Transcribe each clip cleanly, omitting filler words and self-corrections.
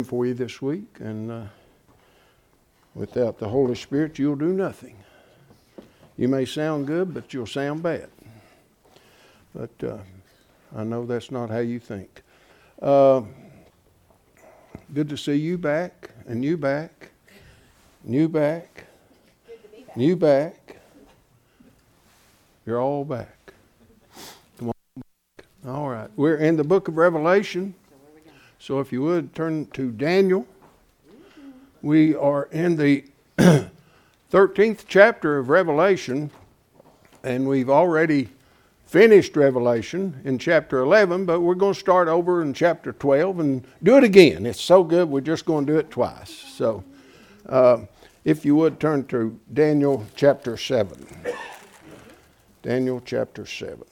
for you this week, and without the Holy Spirit, you'll do nothing. You may sound good, but you'll sound bad. But I know that's not how you think. Good to see you back, and you back, and you back, and you back. You're all back. Come on back. All right. We're in the book of Revelation. So if you would, turn to Daniel. We are in the 13th chapter of Revelation, and we've already finished Revelation in chapter 11, but we're going to start over in chapter 12 and do it again. It's so good, we're just going to do it twice. So if you would, turn to Daniel chapter 7. Daniel chapter 7.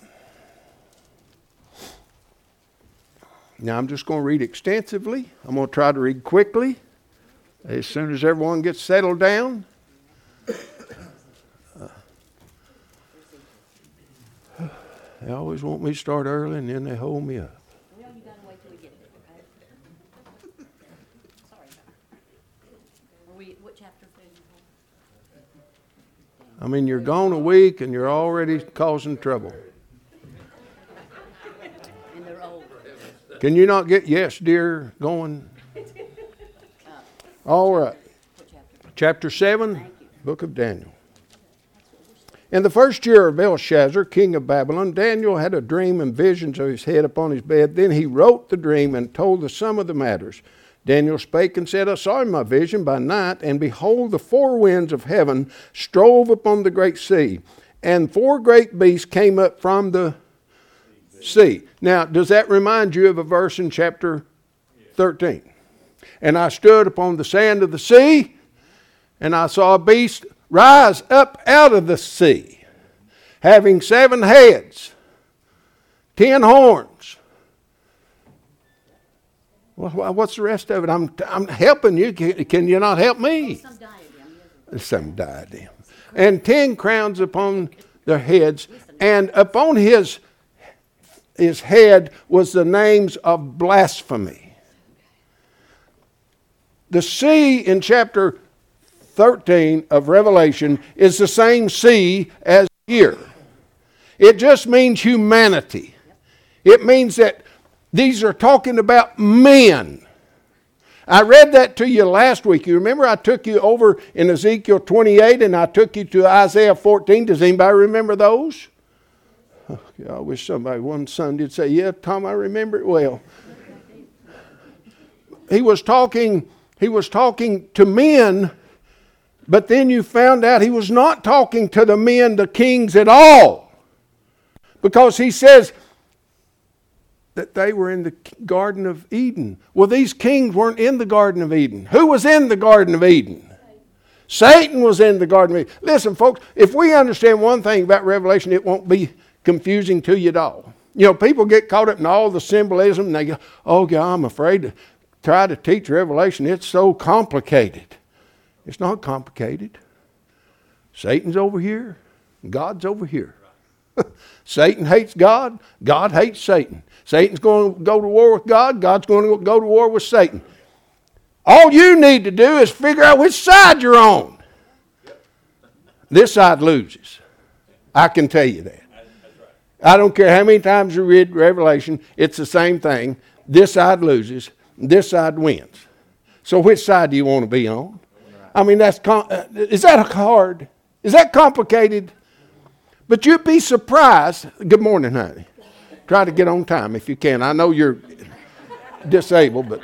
Now, I'm just going to read extensively. I'm going to try to read quickly as soon as everyone gets settled down. They always want me to start early, and then they hold me up. Well, you got to wait till we get there, okay? Sorry. What chapter are you on? I mean, you're gone a week, and you're already causing trouble. And they're old. Can you not get yes, dear, going? All right. What chapter? Chapter 7, book of Daniel. In the first year of Belshazzar, king of Babylon, Daniel had a dream and visions of his head upon his bed. Then he wrote the dream and told the sum of the matters. Daniel spake and said, I saw in my vision by night, and behold, the four winds of heaven strove upon the great sea, and four great beasts came up from the sea. Now, does that remind you of a verse in chapter 13? And I stood upon the sand of the sea, and I saw a beast rise up out of the sea, having 7 heads, 10 horns. Well, what's the rest of it? I'm helping you. Can you not help me? Some diadem. And 10 crowns upon their heads, and upon his head was the names of blasphemy. The sea in chapter 13 of Revelation is the same sea as here. It just means humanity. It means that these are talking about men. I read that to you last week. You remember I took you over in Ezekiel 28 and I took you to Isaiah 14. Does anybody remember those? Oh, I wish somebody one Sunday would say, yeah, Tom, I remember it well. He was talking to men, but then you found out he was not talking to the men, the kings at all. Because he says that they were in the Garden of Eden. Well, these kings weren't in the Garden of Eden. Who was in the Garden of Eden? Satan was in the Garden of Eden. Listen, folks, if we understand one thing about Revelation, it won't be confusing to you at all. You know, people get caught up in all the symbolism, and they go, oh, God, I'm afraid to try to teach Revelation. It's so complicated. It's not complicated. Satan's over here. God's over here. Satan hates God. God hates Satan. Satan's going to go to war with God. God's going to go to war with Satan. All you need to do is figure out which side you're on. This side loses. I can tell you that. I don't care how many times you read Revelation. It's the same thing. This side loses. This side wins. So which side do you want to be on? I mean, is that hard? Is that complicated? But you'd be surprised. Good morning, honey. Try to get on time if you can. I know you're disabled, but...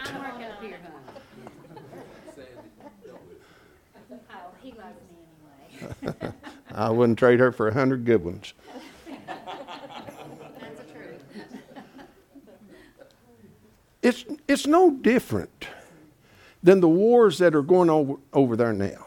He loves me anyway. I wouldn't trade her for 100 good ones. That's the truth. It's no different than the wars that are going over there now.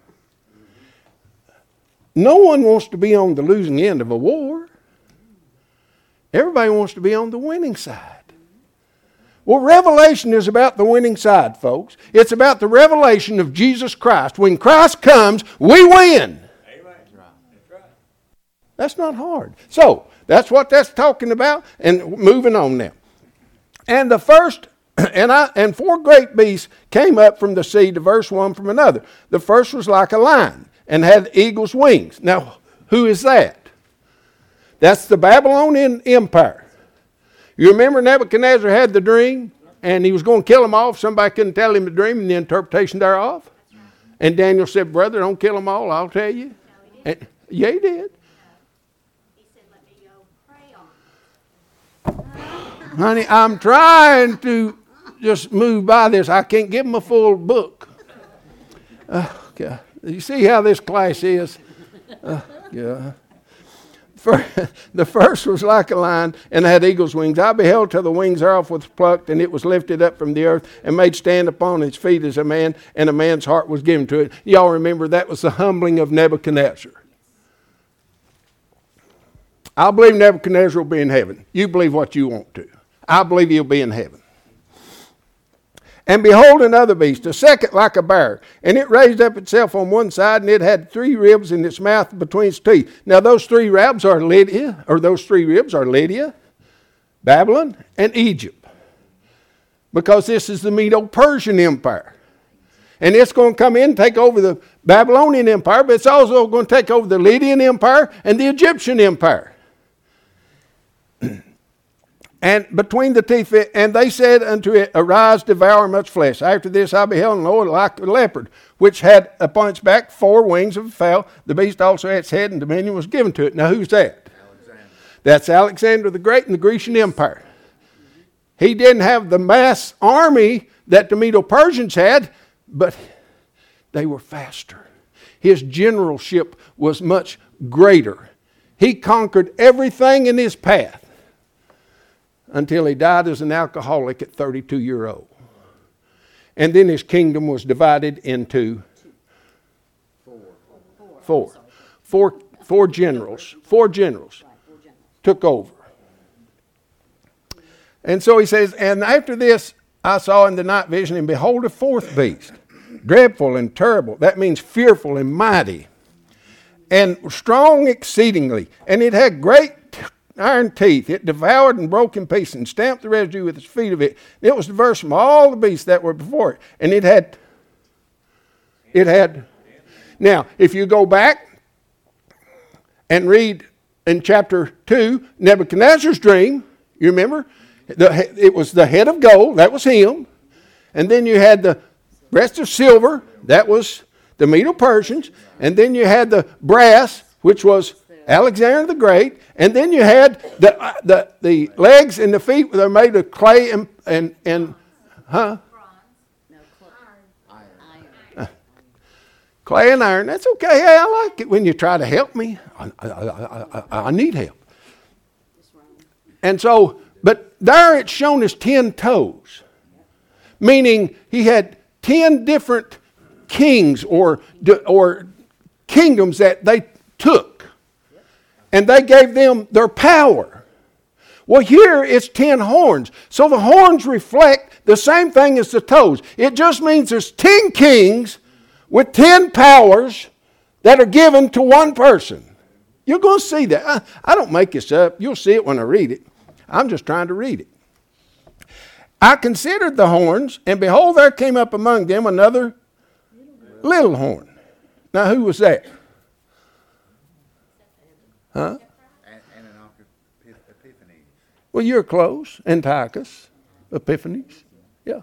No one wants to be on the losing end of a war. Everybody wants to be on the winning side. Well, Revelation is about the winning side, folks. It's about the revelation of Jesus Christ. When Christ comes, we win. Amen. That's right. That's not hard. So, that's what that's talking about. And moving on now. And the first And 4 great beasts came up from the sea, diverse one from another. The first was like a lion and had eagle's wings. Now, who is that? That's the Babylonian Empire. You remember Nebuchadnezzar had the dream, and he was going to kill them all if somebody couldn't tell him the dream and the interpretation thereof. And Daniel said, brother, don't kill them all, I'll tell you. And, yeah, he did. He said, let me go pray on it. Honey, I'm trying to just move by this. I can't give them a full book. Okay. You see how this class is? Yeah. The first was like a lion and had eagle's wings. I beheld till the wings thereof was plucked, and it was lifted up from the earth and made stand upon its feet as a man, and a man's heart was given to it. Y'all remember that was the humbling of Nebuchadnezzar. I believe Nebuchadnezzar will be in heaven. You believe what you want to. I believe he'll be in heaven. And behold, another beast, a second like a bear, and it raised up itself on one side, and it had 3 ribs in its mouth between its teeth. Now those 3 ribs are Lydia, Babylon, and Egypt, because this is the Medo-Persian Empire. And it's going to come in and take over the Babylonian Empire, but it's also going to take over the Lydian Empire and the Egyptian Empire. And between the teeth, and they said unto it, arise, devour much flesh. After this I beheld, and lo, like a leopard, which had upon its back 4 wings of a fowl. The beast also had its head, and dominion was given to it. Now who's that? Alexander. That's Alexander the Great and the Grecian Empire. He didn't have the mass army that the Medo-Persians had, but they were faster. His generalship was much greater. He conquered everything in his path, until he died as an alcoholic at 32 years old. And then his kingdom was divided into 4 generals. 4 generals took over. And so he says, and after this I saw in the night vision, and behold, a 4th beast, dreadful and terrible. That means fearful and mighty, and strong exceedingly. And it had great iron teeth. It devoured and broke in pieces and stamped the residue with its feet of it. It was diverse from all the beasts that were before it. And it had. Now, if you go back and read in chapter 2, Nebuchadnezzar's dream, you remember? It was the head of gold, that was him. And then you had the breast of silver, that was the Medo-Persians. And then you had the brass, which was Alexander the Great, and then you had the legs and the feet that are made of clay and clay and iron. That's okay. Hey, I like it when you try to help me. I need help. And so, but there it's shown as 10 toes, meaning he had 10 different kings or kingdoms that they took. And they gave them their power. Well, here it's 10 horns. So the horns reflect the same thing as the toes. It just means there's 10 kings with 10 powers that are given to one person. You're going to see that. I don't make this up. You'll see it when I read it. I'm just trying to read it. I considered the horns, and behold, there came up among them another little horn. Now, who was that? Huh? Epiphanes. Well, you're close. Antiochus, Epiphanes. Yeah.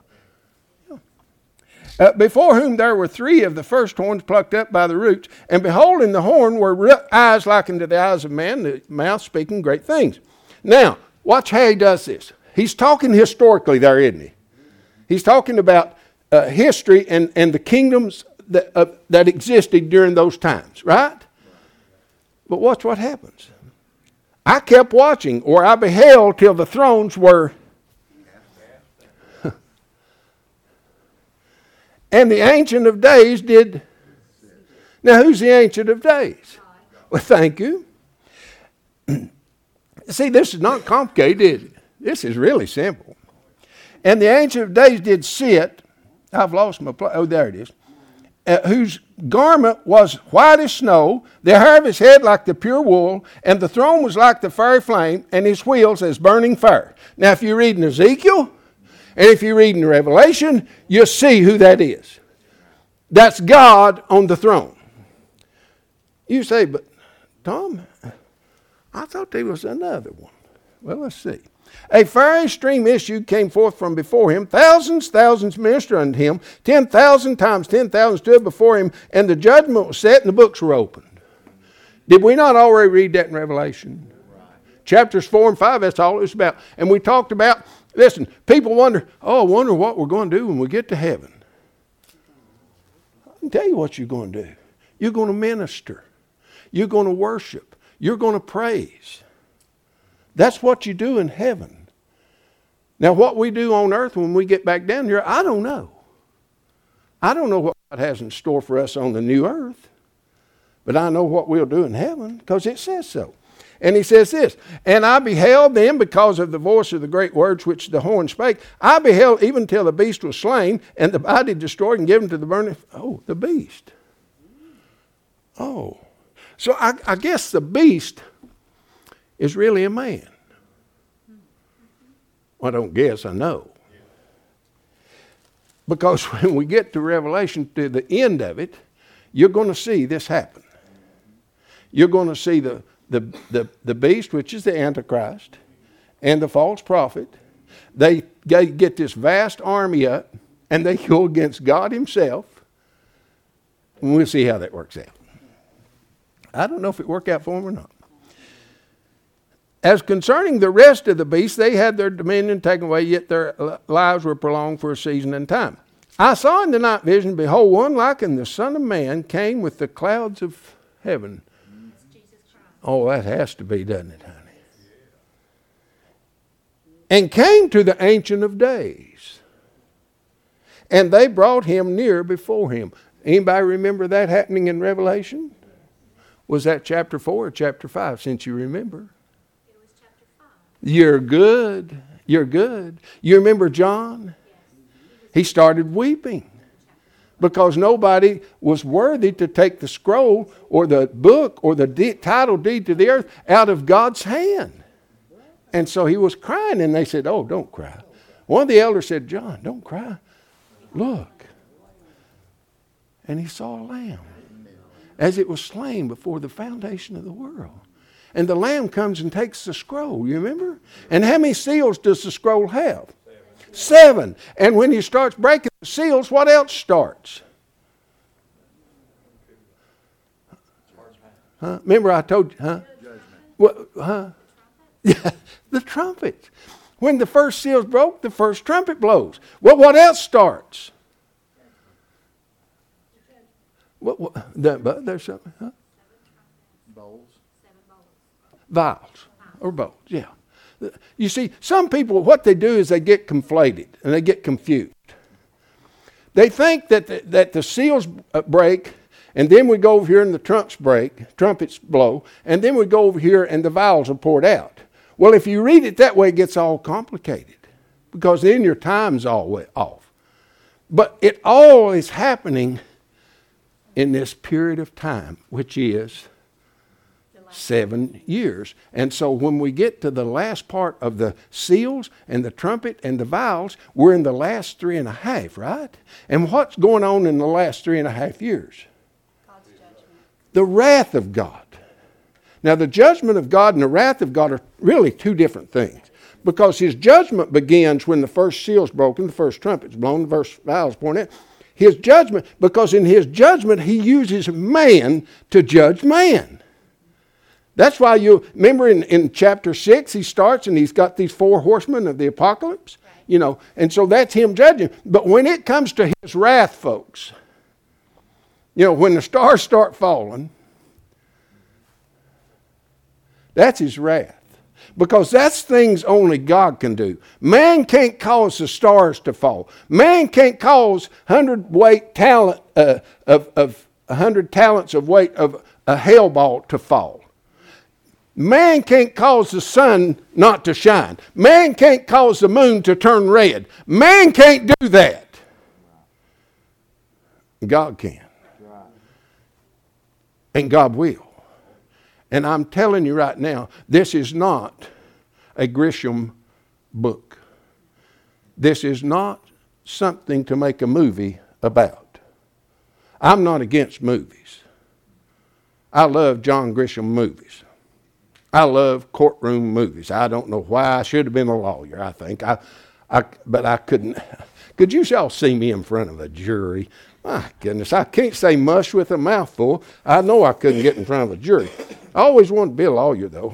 Before whom there were 3 of the first horns plucked up by the roots. And behold, in the horn were eyes like unto the eyes of man, the mouth speaking great things. Now, watch how he does this. He's talking historically there, isn't he? He's talking about history and the kingdoms that existed during those times, right? But watch what happens. I kept watching, or I beheld till the thrones were. And the Ancient of Days did. Now, who's the Ancient of Days? Well, thank you. See, this is not complicated, is it? This is really simple. And the Ancient of Days did sit. I've lost my place. Oh, there it is. Whose garment was white as snow, the hair of his head like the pure wool, and the throne was like the fiery flame, and his wheels as burning fire. Now, if you read in Ezekiel, And if you read in Revelation, you'll see who that is. That's God on the throne. You say, but Tom, I thought there was another one. Well, let's see. A fiery stream issued, came forth from before him. Thousands ministered unto him. 10,000 times 10,000 stood before him, and the judgment was set and the books were opened. Did we not already read that in Revelation? Chapters 4 and 5, that's all it's about. And we talked about, listen, people wonder, I wonder what we're going to do when we get to heaven. I can tell you what you're going to do. You're going to minister. You're going to worship. You're going to praise. That's what you do in heaven. Now, what we do on earth when we get back down here, I don't know. I don't know what God has in store for us on the new earth. But I know what we'll do in heaven because it says so. And he says this, and I beheld them because of the voice of the great words which the horn spake. I beheld even till the beast was slain and the body destroyed and given to the burning. Oh, the beast. Oh. So I guess the beast is really a man. Well, I don't guess, I know. Because when we get to Revelation, to the end of it, you're going to see this happen. You're going to see the beast, which is the Antichrist, and the false prophet. They get this vast army up, and they go against God himself. And we'll see how that works out. I don't know if it worked out for them or not. As concerning the rest of the beasts, they had their dominion taken away, yet their lives were prolonged for a season and time. I saw in the night vision, behold, one like unto the Son of Man came with the clouds of heaven. Oh, that has to be, doesn't it, honey? And came to the Ancient of Days. And they brought him near before him. Anybody remember that happening in Revelation? Was that chapter 4 or chapter 5, since you remember? It was chapter 5. You're good. You're good. You remember John? He started weeping because nobody was worthy to take the scroll or the book or the title deed to the earth out of God's hand. And so he was crying, and they said, oh, don't cry. One of the elders said, John, don't cry. Look. And he saw a lamb as it was slain before the foundation of the world. And the lamb comes and takes the scroll, you remember? And how many seals does the scroll have? 7. And when he starts breaking the seals, what else starts? Huh? Remember I told you, huh? What, huh? Yeah, the trumpet. When the first seal's broke, the first trumpet blows. Well, what else starts? There's something, huh? Bowls. Vials or bowls, yeah. You see, some people, what they do is they get conflated and they get confused. They think that the seals break, and then we go over here and the trumpets blow, and then we go over here and the vials are poured out. Well, if you read it that way, it gets all complicated because then your time's all off. But it all is happening in this period of time, which is 7 years. And so when we get to the last part of the seals and the trumpet and the vials, we're in the last 3.5, right? And what's going on in the last 3.5 years? God's judgment. The wrath of God. Now the judgment of God and the wrath of God are really two different things. Because his judgment begins when the first seal's broken, the first trumpet's blown, the first vial's poured out. His judgment, because in his judgment he uses man to judge man. That's why you remember in chapter 6 he starts and he's got these 4 horsemen of the apocalypse, you know, and so that's him judging. But when it comes to his wrath, folks, you know, when the stars start falling, that's his wrath. Because that's things only God can do. Man can't cause the stars to fall. Man can't cause 100 talents of weight of a hail ball to fall. Man can't cause the sun not to shine. Man can't cause the moon to turn red. Man can't do that. God can. And God will. And I'm telling you right now, this is not a Grisham book. This is not something to make a movie about. I'm not against movies. I love John Grisham movies. I love courtroom movies. I don't know why. I should have been a lawyer, I think. But I couldn't. Could you all see me in front of a jury? My goodness, I can't say mush with a mouthful. I know I couldn't get in front of a jury. I always wanted to be a lawyer, though.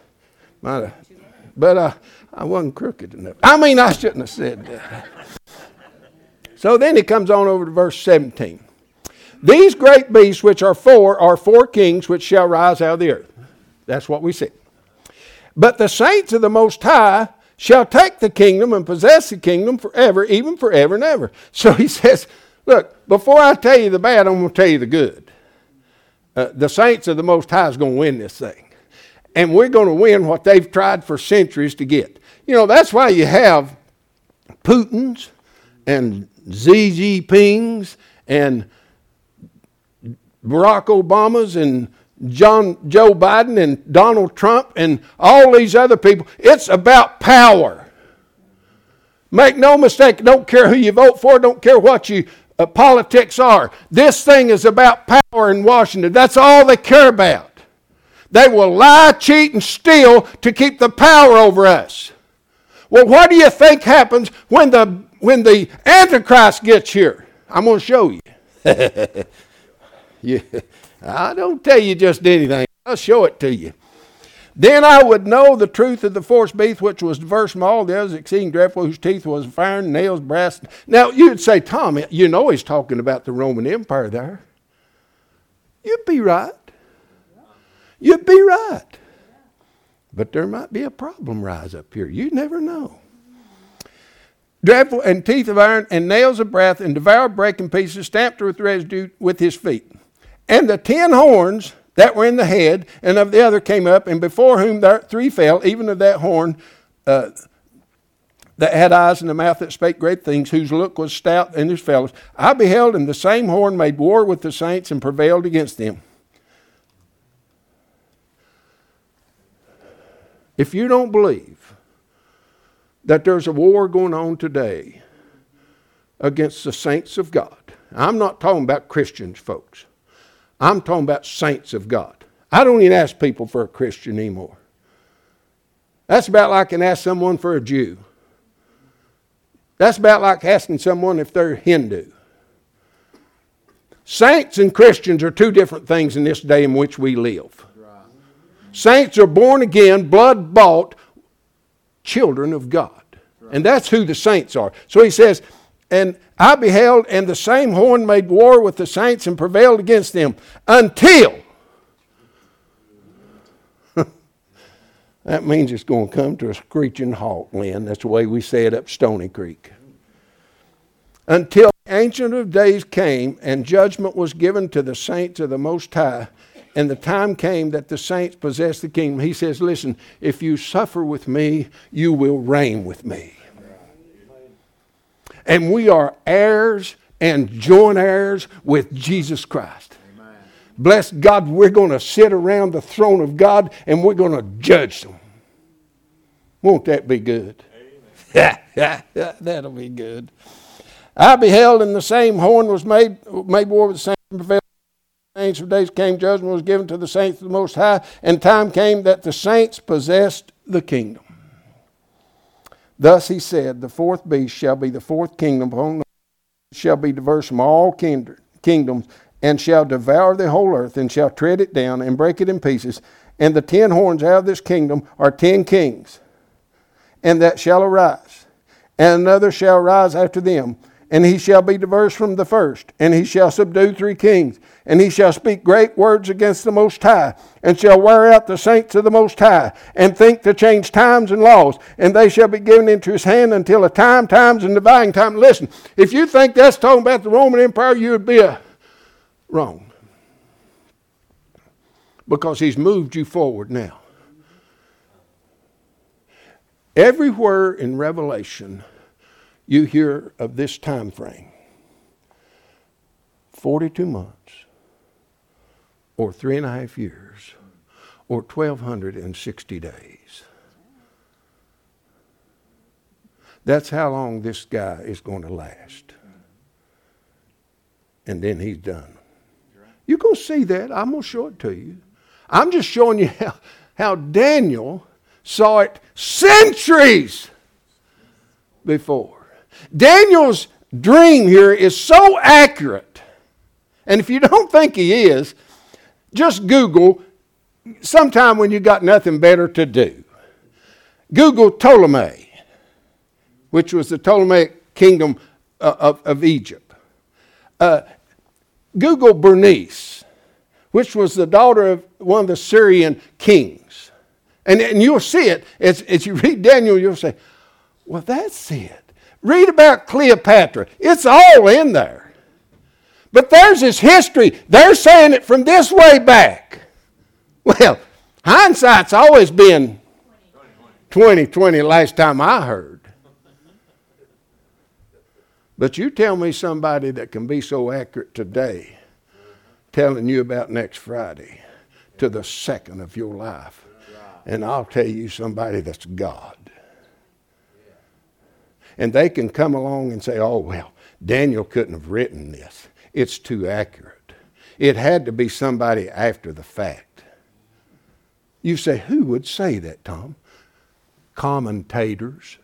But I wasn't crooked enough. I shouldn't have said that. So then he comes on over to verse 17. These great beasts which are four kings which shall rise out of the earth. That's what we said. But the saints of the Most High shall take the kingdom and possess the kingdom forever, even forever and ever. So he says, look, before I tell you the bad, I'm going to tell you the good. The saints of the Most High is going to win this thing. And we're going to win what they've tried for centuries to get. You know, that's why you have Putins and Xi Jinpings and Barack Obamas and Joe Biden and Donald Trump and all these other people. It's about power. Make no mistake, don't care who you vote for, don't care what you politics are. This thing is about power in Washington. That's all they care about. They will lie, cheat, and steal to keep the power over us. Well, what do you think happens when the Antichrist gets here? I'm going to show you. Yeah, I don't tell you just anything. I'll show it to you. Then I would know the truth of the fourth beast, which was diverse from all the others, exceeding dreadful, whose teeth was of iron, nails, brass. Now, you'd say, Tom, you know he's talking about the Roman Empire there. You'd be right. You'd be right. But there might be a problem rise up here. You never know. Dreadful, and teeth of iron, and nails of brass, and devour, break in pieces, stamped with residue with his feet. And the 10 horns that were in the head, and of the other came up, and before whom there 3 fell, even of that horn that had eyes and a mouth that spake great things, whose look was stout and his fellows. I beheld, and the same horn made war with the saints and prevailed against them. If you don't believe that there's a war going on today against the saints of God, I'm not talking about Christians, folks. I'm talking about saints of God. I don't even ask people for a Christian anymore. That's about like I can ask someone for a Jew. That's about like asking someone if they're Hindu. Saints and Christians are two different things in this day in which we live. Saints are born again, blood bought children of God. And that's who the saints are. So he says, and I beheld, and the same horn made war with the saints and prevailed against them until. That means it's going to come to a screeching halt, Lynn. That's the way we say it up Stony Creek. Until the Ancient of Days came, and judgment was given to the saints of the Most High, and the time came that the saints possessed the kingdom. He says, listen, if you suffer with me, you will reign with me. And we are heirs and joint heirs with Jesus Christ. Amen. Bless God, we're going to sit around the throne of God and we're going to judge them. Won't that be good? That'll be good. I beheld, and the same horn was made war with the same prevailed. Ancient days came, judgment was given to the saints of the Most High, and time came that the saints possessed the kingdom. Thus he said, the fourth beast shall be the fourth kingdom, upon the shall be diverse from all kingdoms, and shall devour the whole earth, and shall tread it down, and break it in pieces. And the 10 horns out of this kingdom are 10 kings, and that shall arise. And another shall rise after them, and he shall be diverse from the first, and he shall subdue 3 kings, and he shall speak great words against the Most High, and shall wear out the saints of the Most High, and think to change times and laws, and they shall be given into his hand until a times, and dividing time. Listen, if you think that's talking about the Roman Empire, you would be wrong. Because he's moved you forward now. Everywhere in Revelation, you hear of this time frame. 42 months, or 3.5 years, or 1,260 days. That's how long this guy is going to last. And then he's done. You're going to see that. I'm going to show it to you. I'm just showing you how Daniel saw it centuries before. Daniel's dream here is so accurate. And if you don't think he is, just Google, sometime when you got nothing better to do. Google Ptolemy, which was the Ptolemaic kingdom of Egypt. Google Bernice, which was the daughter of one of the Syrian kings. And you'll see it. As you read Daniel, you'll say, well, that's it. Read about Cleopatra. It's all in there. But there's this history. They're saying it from this way back. Well, hindsight's always been 2020 last time I heard. But you tell me somebody that can be so accurate today, telling you about next Friday to the second of your life. And I'll tell you somebody that's God. And they can come along and say, oh, well, Daniel couldn't have written this. It's too accurate. It had to be somebody after the fact. You say, who would say that, Tom? Commentators.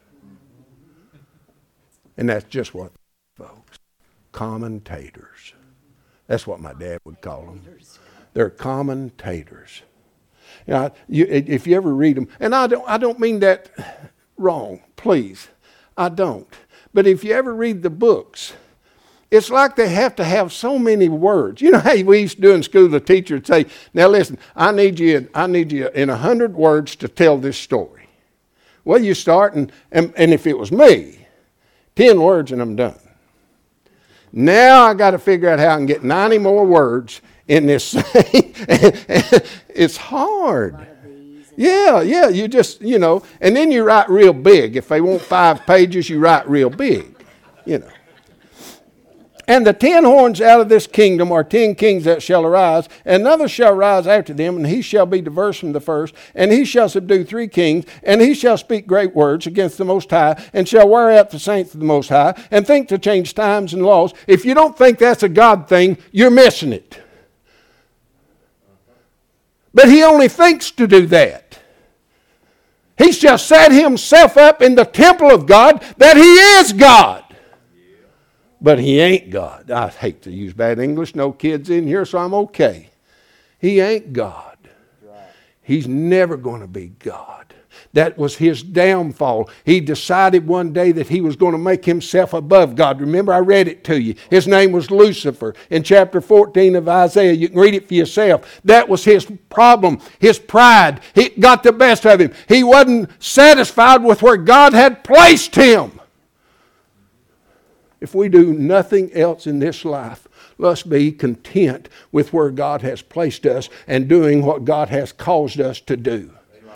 And that's just what, folks, commentators. That's what my dad would call them. They're commentators. You know, if you ever read them, and I don't mean that wrong, please. I don't. But if you ever read the books, it's like they have to have so many words. You know how we used to do in school, the teacher would say, now listen, I need you in 100 words to tell this story. Well, you start, and if it was me, 10 words and I'm done. Now I got to figure out how I can get 90 more words in this thing. It's hard. Yeah, you just, and then you write real big. If they want 5 pages, you write real big, And the 10 horns out of this kingdom are 10 kings that shall arise, and another shall rise after them, and he shall be diverse from the first, and he shall subdue 3 kings, and he shall speak great words against the Most High, and shall wear out the saints of the Most High, and think to change times and laws. If you don't think that's a God thing, you're missing it. But he only thinks to do that. He shall set himself up in the temple of God, that he is God. But he ain't God. I hate to use bad English. No kids in here, so I'm okay. He ain't God. He's never going to be God. That was his downfall. He decided one day that he was going to make himself above God. Remember, I read it to you. His name was Lucifer in chapter 14 of Isaiah. You can read it for yourself. That was his problem, his pride. He got the best of him. He wasn't satisfied with where God had placed him. If we do nothing else in this life, let's be content with where God has placed us and doing what God has caused us to do.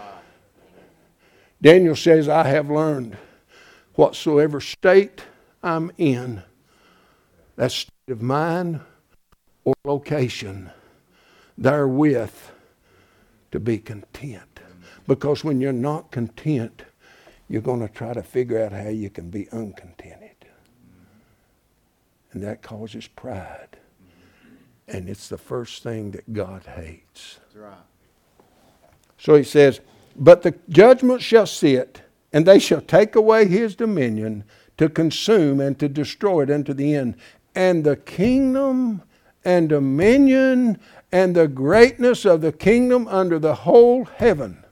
Daniel says, I have learned whatsoever state I'm in, that state of mind or location, therewith to be content. Because when you're not content, you're going to try to figure out how you can be uncontented. And that causes pride. And it's the first thing that God hates. That's right. So he says, but the judgment shall sit, and they shall take away his dominion to consume and to destroy it unto the end. And the kingdom and dominion and the greatness of the kingdom under the whole heaven.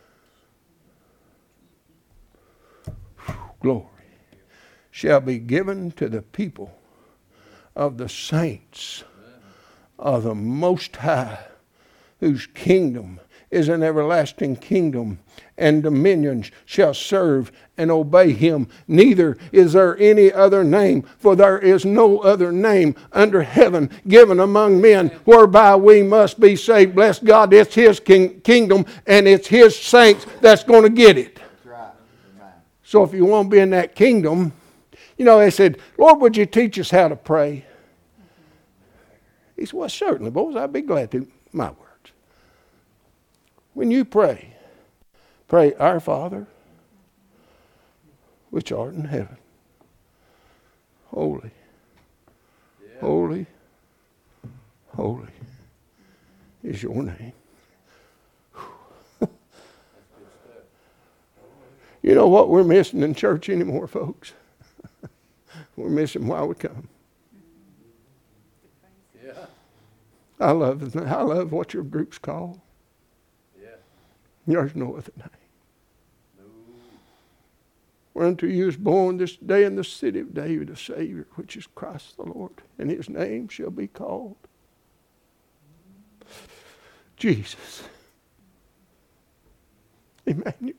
Glory. Shall be given to the people of the saints of the Most High, whose kingdom is an everlasting kingdom, and dominions shall serve and obey him. Neither is there any other name, for there is no other name under heaven given among men whereby we must be saved. Bless God, it's his kingdom, and it's his saints that's going to get it. So if you want to be in that kingdom, they said, Lord, would you teach us how to pray? He said, well, certainly, boys, I'd be glad to. My words. When you pray, Our Father, which art in heaven. Holy, holy, holy is your name. You know what we're missing in church anymore, folks? We're missing why we come. Yeah. I love what your group's called. Yeah. There's no other name. No. Whereunto you is born this day in the city of David a Savior, which is Christ the Lord, and his name shall be called Jesus. Emmanuel.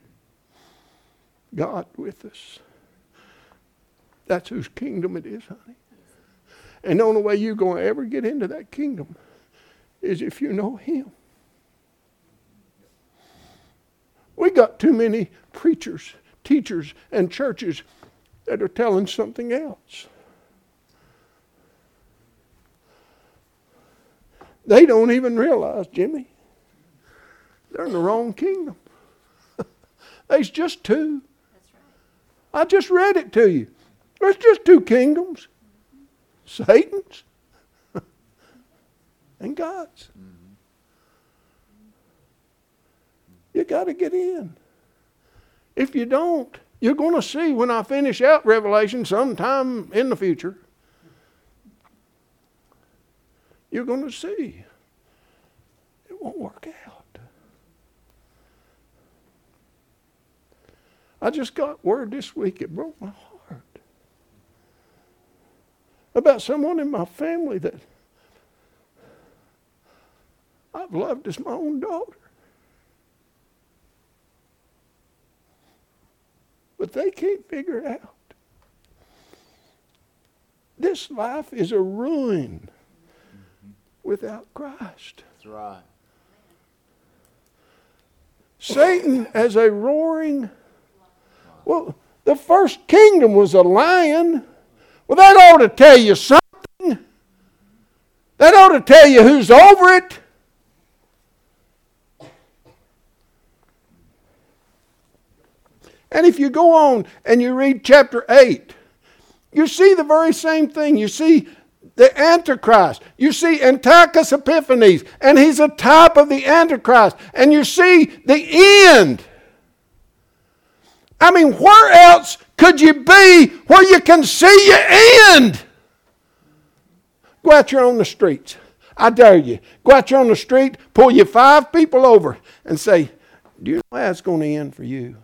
God with us. That's whose kingdom it is, honey. And the only way you're going to ever get into that kingdom is if you know him. We got too many preachers, teachers, and churches that are telling something else. They don't even realize, Jimmy, they're in the wrong kingdom. There's just two. That's right. I just read it to you. There's just two kingdoms. Satan's and God's. You got to get in. If you don't, you're going to see when I finish out Revelation sometime in the future. You're going to see. It won't work out. I just got word this week. It broke my heart. About someone in my family that I've loved as my own daughter. But they can't figure it out. This life is a ruin without Christ. That's right. Satan as a roaring... Well, the first kingdom was a lion. Well, that ought to tell you something. That ought to tell you who's over it. And if you go on and you read chapter 8, you see the very same thing. You see the Antichrist. You see Antiochus Epiphanes, and he's a type of the Antichrist. And you see the end. I mean, where else could you be where you can see your end? Go out here on the streets. I dare you. Go out here on the street, pull you 5 people over and say, do you know how it's going to end for you?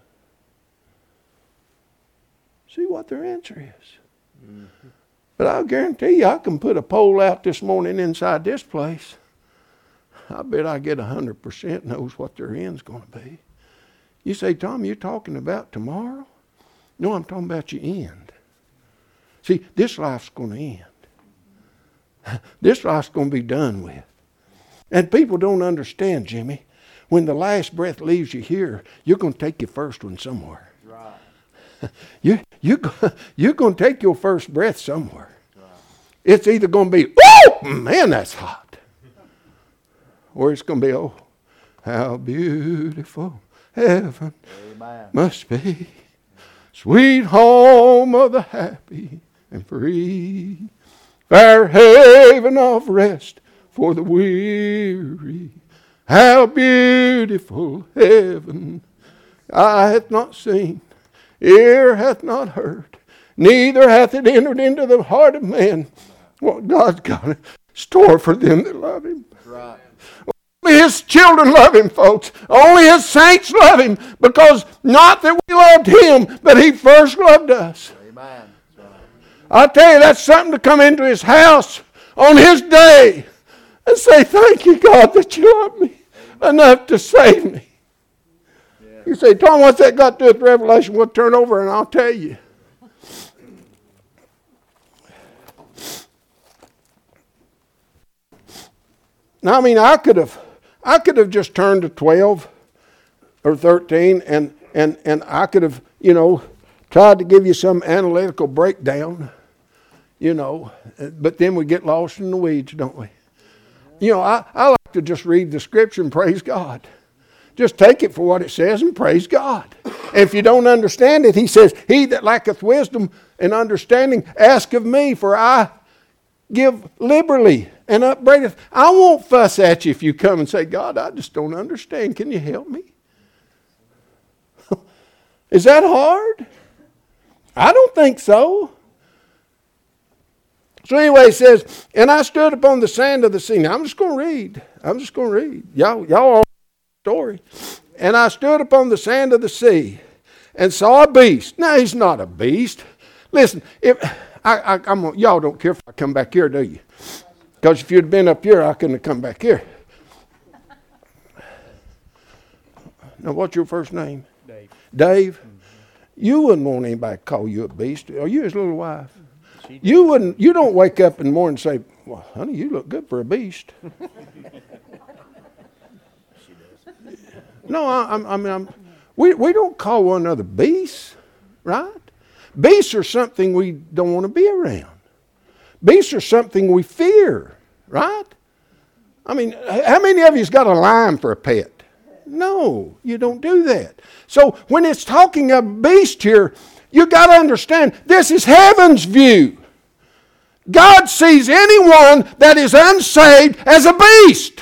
See what their answer is. Mm-hmm. But I'll guarantee you, I can put a poll out this morning inside this place. I bet I get 100% knows what their end's going to be. You say, Tom, you're talking about tomorrow? No, I'm talking about your end. See, this life's going to end. This life's going to be done with. And people don't understand, Jimmy. When the last breath leaves you here, you're going to take your first one somewhere. Right. You're going to take your first breath somewhere. Right. It's either going to be, oh, man, that's hot. Or it's going to be, oh, how beautiful heaven Amen. must be. Sweet home of the happy and free. Fair haven of rest for the weary. How beautiful heaven. Eye hath not seen, ear hath not heard, neither hath it entered into the heart of man what God's got in store for them that love him. Right. Only his children love him, folks. Only his saints love him, because not that we loved him, but he first loved us. Amen. That's right. I tell you, that's something to come into his house on his day and say, thank you, God, that you love me enough to save me. Yeah. You say, Tom, what's that got to do with Revelation? We'll turn over and I'll tell you. Now, I mean, I could have just turned to 12 or 13 and I could have, tried to give you some analytical breakdown, but then we get lost in the weeds, don't we? I like to just read the scripture and praise God. Just take it for what it says and praise God. If you don't understand it, he says, he that lacketh wisdom and understanding, ask of me, for I give liberally and upbraideth. I won't fuss at you if you come and say, God, I just don't understand. Can you help me? Is that hard? I don't think so. So anyway, it says, and I stood upon the sand of the sea. Now, I'm just going to read. Y'all all the story. And I stood upon the sand of the sea and saw a beast. Now, he's not a beast. Listen, if y'all don't care if I come back here, do you? Because if you'd been up here, I couldn't have come back here. Now, what's your first name? Dave. Dave? Mm-hmm. You wouldn't want anybody to call you a beast. Are you his little wife? You don't wake up in the morning and say, well, honey, you look good for a beast. She does. No, we don't call one another beasts, right? Beasts are something we don't want to be around. Beasts are something we fear, right? I mean, how many of you's got a lion for a pet? No, you don't do that. So when it's talking of beast here, you got to understand this is heaven's view. God sees anyone that is unsaved as a beast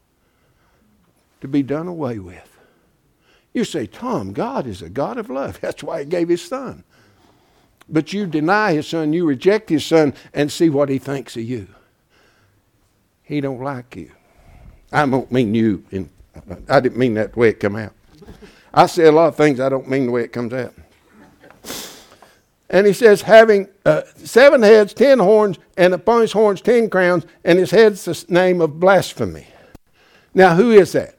to be done away with. You say, Tom, God is a God of love. That's why he gave his son. But you deny his son, you reject his son, and see what he thinks of you. He don't like you. I don't mean you. I didn't mean that the way it come out. I say a lot of things I don't mean the way it comes out. And he says, having 7 heads, 10 horns, and upon his horns 10 crowns, and his head's the name of blasphemy. Now, who is that?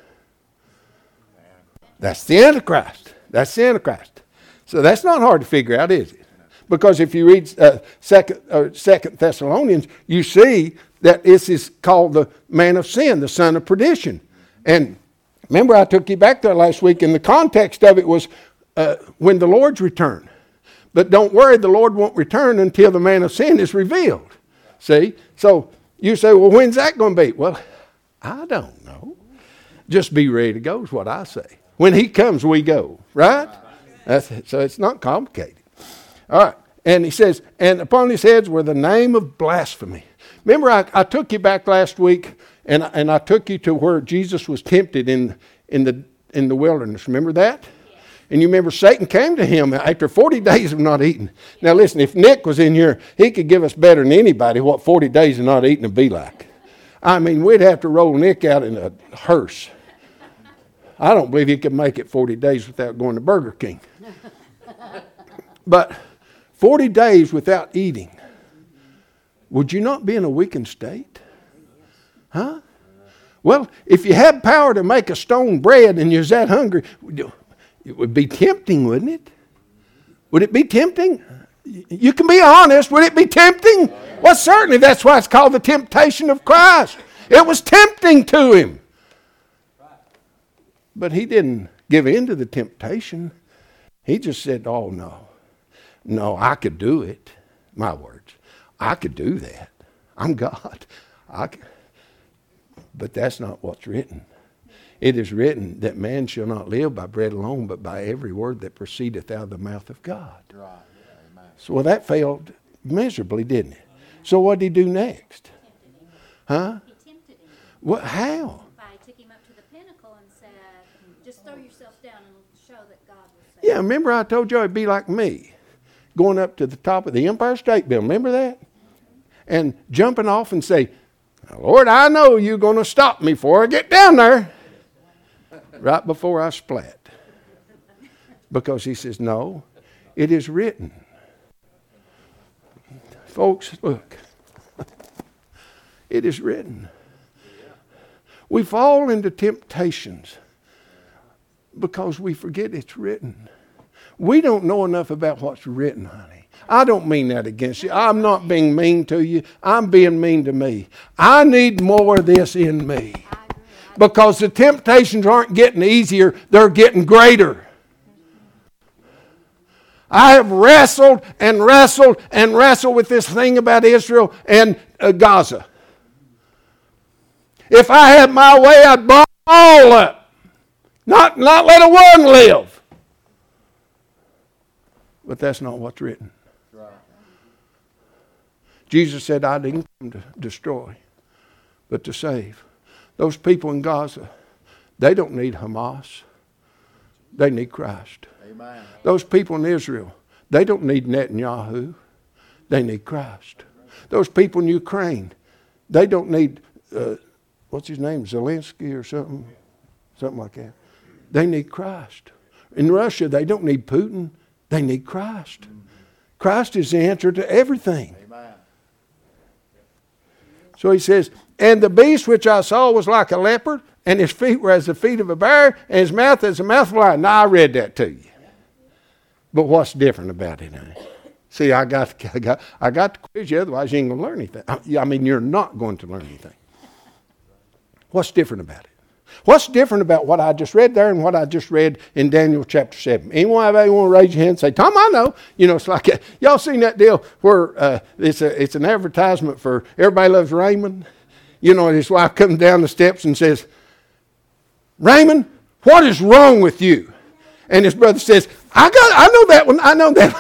That's the Antichrist. That's the Antichrist. So that's not hard to figure out, is it? Because if you read Second Thessalonians, you see that this is called the man of sin, the son of perdition. And remember, I took you back there last week, and the context of it was when the Lord's return. But don't worry, the Lord won't return until the man of sin is revealed. See? So you say, well, when's that going to be? Well, I don't know. Just be ready to go is what I say. When he comes, we go. Right? So it's not complicated. All right. And he says, and upon his heads were the name of blasphemy. Remember, I took you back last week, and I took you to where Jesus was tempted in the wilderness. Remember that? And you remember Satan came to him after 40 days of not eating. Now listen, if Nick was in here, he could give us better than anybody what 40 days of not eating would be like. I mean, we'd have to roll Nick out in a hearse. I don't believe he could make it 40 days without going to Burger King. But 40 days without eating, would you not be in a weakened state? Huh? Well, if you had power to make a stone bread and you're that hungry, it would be tempting, wouldn't it? Would it be tempting? You can be honest. Would it be tempting? Well, certainly that's why it's called the temptation of Christ. It was tempting to him. But he didn't give in to the temptation. He just said, oh, no. No, I could do it. My words. I could do that. I'm God. But that's not what's written. It is written that man shall not live by bread alone, but by every word that proceedeth out of the mouth of God. Right. Amen. So well, that failed miserably, didn't it? So what did he do next? Huh? He tempted him. What? How? He took him up to the pinnacle and said, just throw yourself down and show that God will save Yeah, remember I told you it'd be like me, going up to the top of the Empire State Building. Remember that? And jumping off and say, Lord, I know you're going to stop me before I get down there. Right before I splat. Because he says, no, it is written. Folks, look. It is written. We fall into temptations because we forget it's written. We don't know enough about what's written, honey. I don't mean that against you. I'm not being mean to you. I'm being mean to me. I need more of this in me. Because the temptations aren't getting easier, they're getting greater. I have wrestled and wrestled and wrestled with this thing about Israel and Gaza. If I had my way, I'd bomb all up. Not let a one live. But that's not what's written. Right. Jesus said, I didn't come to destroy, but to save. Those people in Gaza, they don't need Hamas. They need Christ. Amen. Those people in Israel, they don't need Netanyahu. They need Christ. Those people in Ukraine, they don't need, what's his name, Zelensky or something? Something like that. They need Christ. In Russia, they don't need Putin. They need Christ. Christ is the answer to everything. Amen. So he says, and the beast which I saw was like a leopard, and his feet were as the feet of a bear, and his mouth as a mouth of a lion. Now, I read that to you. But what's different about it? See, I got to quiz you, otherwise you ain't going to learn anything. I mean, you're not going to learn anything. What's different about it? What's different about what I just read there and what I just read in Daniel chapter 7? Anyone want to raise your hand and say, Tom, I know. You know, it's like, y'all seen that deal where it's an advertisement for Everybody Loves Raymond? You know, his wife comes down the steps and says, Raymond, what is wrong with you? And his brother says, I know that one. I know that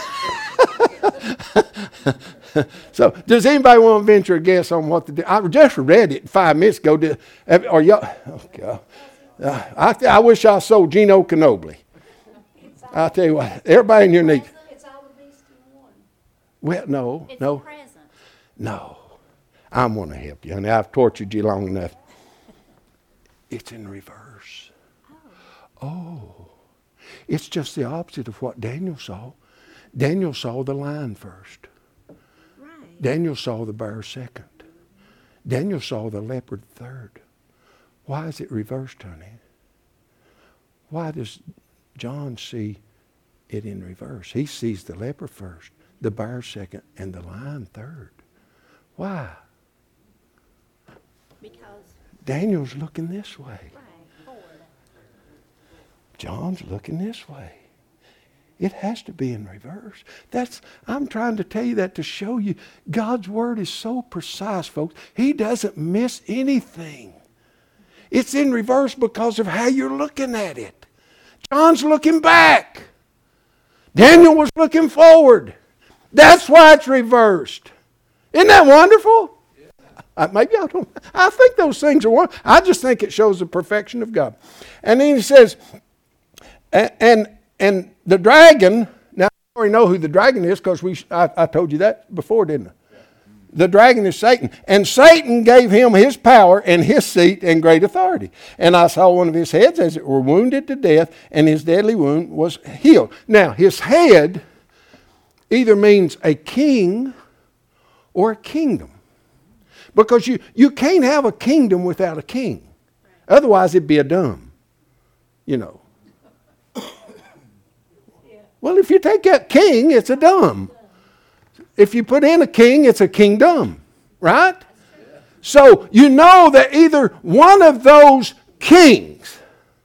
one. So, does anybody want to venture a guess on what the deal? I just read it 5 minutes ago. Are y'all? Oh God! I wish I sold Gino Canobly. I'll tell you what. Everybody in your need. It's all the beast in one. Well, no, It's no, present. no. I'm going to help you, honey. I've tortured you long enough. It's in reverse. Oh, it's just the opposite of what Daniel saw. Daniel saw the lion first. Right. Daniel saw the bear second. Daniel saw the leopard third. Why is it reversed, honey? Why does John see it in reverse? He sees the leopard first, the bear second, and the lion third. Why? Because, Daniel's looking this way. right, forward. John's looking this way. It has to be in reverse. I'm trying to tell you that to show you God's word is so precise, folks. He doesn't miss anything. It's in reverse because of how you're looking at it. John's looking back. Daniel was looking forward. That's why it's reversed. Isn't that wonderful? Maybe I don't. I think those things are wonderful. I just think it shows the perfection of God. And then he says, and the dragon, now I already know who the dragon is because I told you that before, didn't I? The dragon is Satan. And Satan gave him his power and his seat and great authority. And I saw one of his heads as it were wounded to death, and his deadly wound was healed. Now, his head either means a king or a kingdom. Because you can't have a kingdom without a king. Otherwise, it'd be a dumb. You know. Well, if you take that king, it's a dumb. If you put in a king, it's a kingdom. Right? So you know that either one of those kings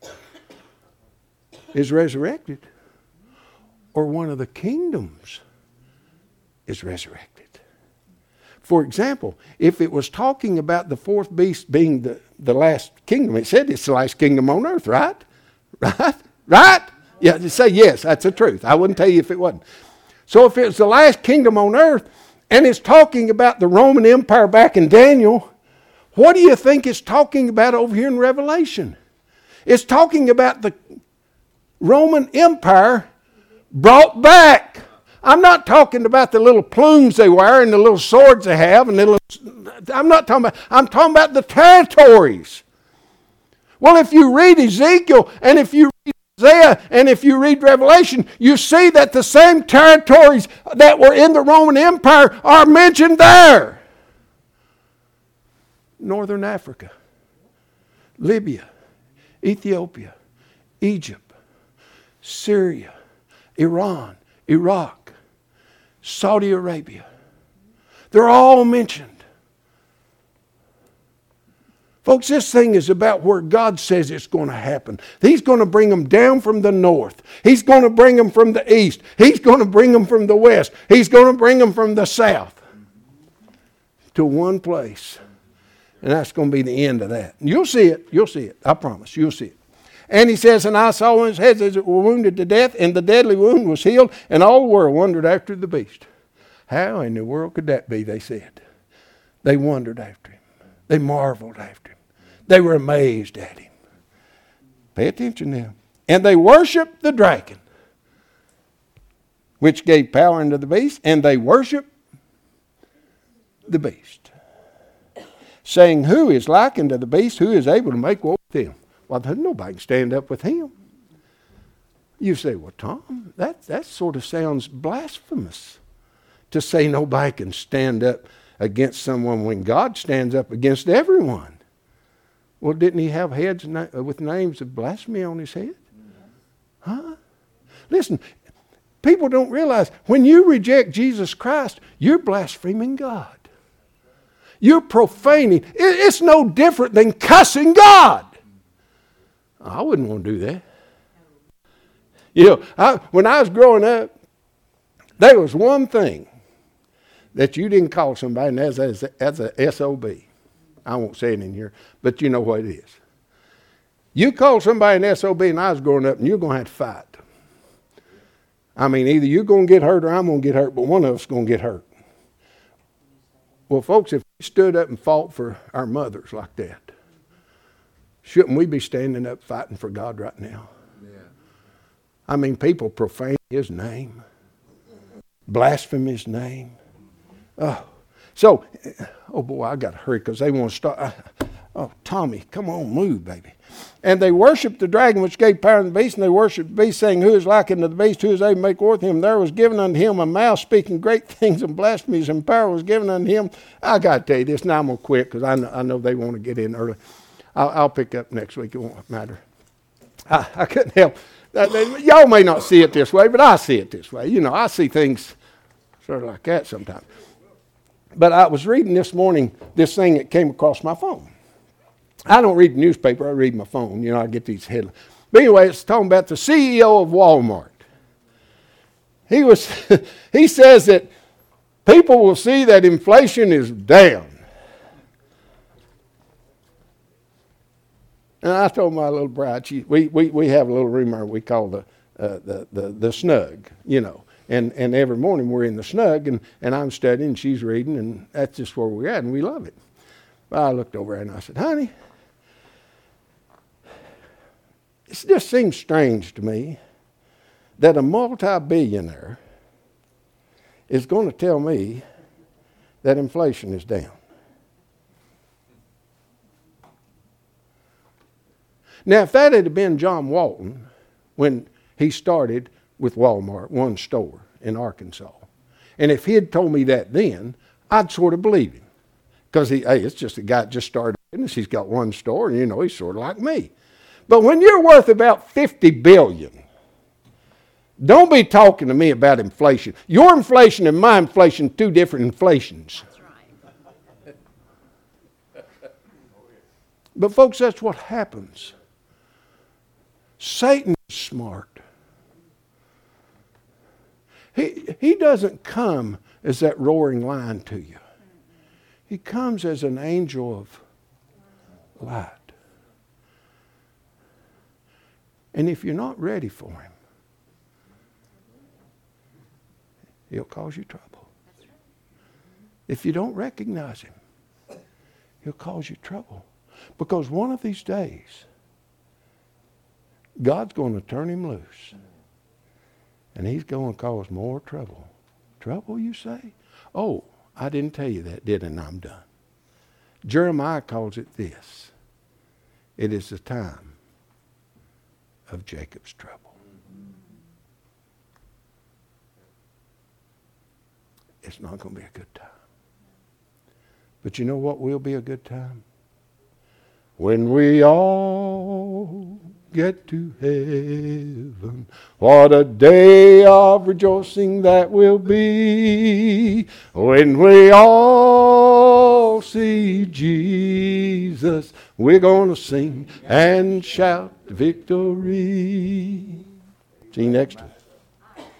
is resurrected or one of the kingdoms is resurrected. For example, if it was talking about the fourth beast being the last kingdom, it said it's the last kingdom on earth, right? Right? Right? Yeah, just say yes, that's the truth. I wouldn't tell you if it wasn't. So if it's the last kingdom on earth, and it's talking about the Roman Empire back in Daniel, what do you think it's talking about over here in Revelation? It's talking about the Roman Empire brought back. I'm not talking about the little plumes they wear and the little swords they have and I'm talking about the territories. Well, if you read Ezekiel and if you read Isaiah and if you read Revelation, you see that the same territories that were in the Roman Empire are mentioned there. Northern Africa, Libya, Ethiopia, Egypt, Syria, Iran, Iraq, Saudi Arabia. They're all mentioned. Folks, this thing is about where God says it's going to happen. He's going to bring them down from the north. He's going to bring them from the east. He's going to bring them from the west. He's going to bring them from the south to one place. And that's going to be the end of that. You'll see it. You'll see it. I promise. You'll see it. And he says, and I saw on his head as it were wounded to death, and the deadly wound was healed, and all the world wondered after the beast. How in the world could that be, they said. They wondered after him. They marveled after him. They were amazed at him. Pay attention now. And they worshiped the dragon, which gave power unto the beast, and they worshiped the beast, saying, who is like unto the beast, who is able to make war with him? Well, nobody can stand up with him. You say, well, Tom, that sort of sounds blasphemous to say nobody can stand up against someone when God stands up against everyone. Well, didn't he have heads with names of blasphemy on his head? Huh? Listen, people don't realize when you reject Jesus Christ, you're blaspheming God. You're profaning. It's no different than cussing God. I wouldn't want to do that. You know, when I was growing up, there was one thing that you didn't call somebody, and that's a SOB. I won't say it in here, but you know what it is. You call somebody an SOB, and I was growing up, and you're going to have to fight. I mean, either you're going to get hurt or I'm going to get hurt, but one of us is going to get hurt. Well, folks, if we stood up and fought for our mothers like that, shouldn't we be standing up fighting for God right now? Yeah. I mean, people profane his name, blaspheme his name. Oh, so, oh boy, I got to hurry because they want to start. Oh, Tommy, come on, move, baby. And they worshiped the dragon which gave power to the beast, and they worshiped the beast, saying, who is like unto the beast, who is able to make war with him? There was given unto him a mouth speaking great things and blasphemies, and power was given unto him. I got to tell you this, now I'm going to quit because I know they want to get in early. I'll pick up next week, it won't matter. I couldn't help. Y'all may not see it this way, but I see it this way. You know, I see things sort of like that sometimes. But I was reading this morning this thing that came across my phone. I don't read the newspaper, I read my phone. You know, I get these headlines. But anyway, it's talking about the CEO of Walmart. He says that people will see that inflation is down. And I told my little bride, we have a little room we call the snug, you know. And every morning we're in the snug, and I'm studying, and she's reading, and that's just where we're at, and we love it. But I looked over and I said, honey, it just seems strange to me that a multi-billionaire is going to tell me that inflation is down. Now, if that had been John Walton when he started with Walmart, one store in Arkansas, and if he had told me that then, I'd sort of believe him. Because it's just a guy that just started business. He's got one store, and you know, he's sort of like me. But when you're worth about $50 billion, don't be talking to me about inflation. Your inflation and my inflation, two different inflations. That's right. But folks, that's what happens. Satan is smart. He doesn't come as that roaring lion to you. He comes as an angel of light. And if you're not ready for him, he'll cause you trouble. If you don't recognize him, he'll cause you trouble. Because one of these days, God's going to turn him loose. And he's going to cause more trouble. Trouble, you say? Oh, I didn't tell you that, did I? And I'm done. Jeremiah calls it this. It is the time of Jacob's trouble. It's not going to be a good time. But you know what will be a good time? When we all get to heaven, what a day of rejoicing that will be. When we all see Jesus, we're going to sing and shout victory. See you next time.